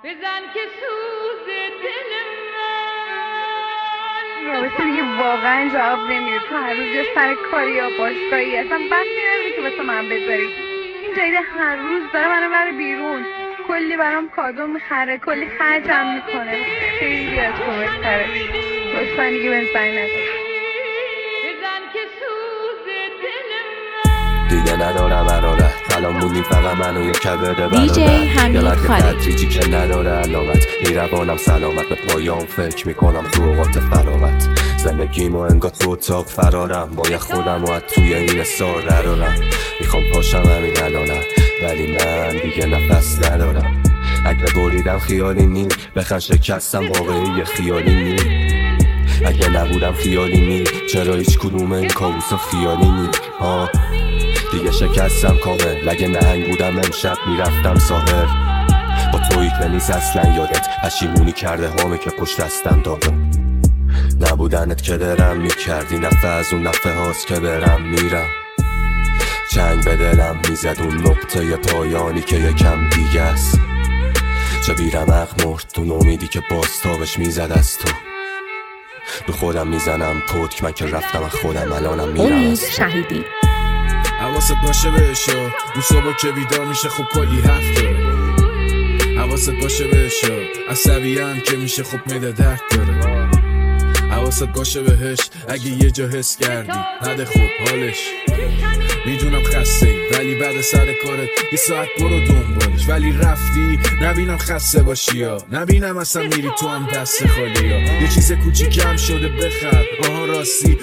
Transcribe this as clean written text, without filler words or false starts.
بزن که سوز دل من. رابطه دیگه واقعا جواب نمیده. تو هر روز یه سر کاری یا باشگاهی اصلا وقتی نداری که واسه من بذاری. این جدید هر روز داره منو بره بیرون، کلی برام کادو میخره، کلی خرجم میکنه. خیلی از تو بهتره. لطفا دیگه بهم زنگ نزن. بزن که سوز دل من. دیگه ندارم ارادت، الان موندیم فقط من و یه کبد DJ حمید برادر. خالد. تدریجی که نداره علامت، میروانم سلامت به پایان فکر میکنم تو اوقات فراغت. زندگیمو انگار تو اتاق فرارم، باید خودم و از توی این استار درارم. میخوام پاشم همین الانم ولی من دیگه نفس ندارم. اگه بریدم خیالی نی، بخن شکستم واقعی خیالی نی. اگه نبودم خیالی نی، چرا هیچ کدوم این کابوسا خیالی نی؟ دیگه شکستم کامل. اگه نهنگ بودم امشب میرفتم ساحل. با تویی که نیست اصلا یادت، پشیمونی کرده همه که پشت دستم داده. نبودنت که درم میکردی، نفع از اون نفع هاست که برم میرم. چنگ به دلم میزد اون نقطه پایانی که یکم دیگه است. چه بیرمق مرد تو امیدی که باستابش میزد از تو. به خودم میزنم پتک، من که رفتم از خودم الانم میرم امید از تو. شهیدی. حواست باشه بهشا، اون صبح که بیدار میشه خب کلی حرف داره. حواست باشه بهشا، عصبی هم که میشه خب میده درد داره. حواست باشه بهش اگه یه جا حس کردی نده خوب حالش. میدونم خسته ای ولی بعد سر کارت یه ساعت برو دنبالش. ولی رفتی نبینم خسته باشی یا نبینم اصلا میری تو هم دست خالی یا یه چیز کوچیکم شده بخر. آها راستی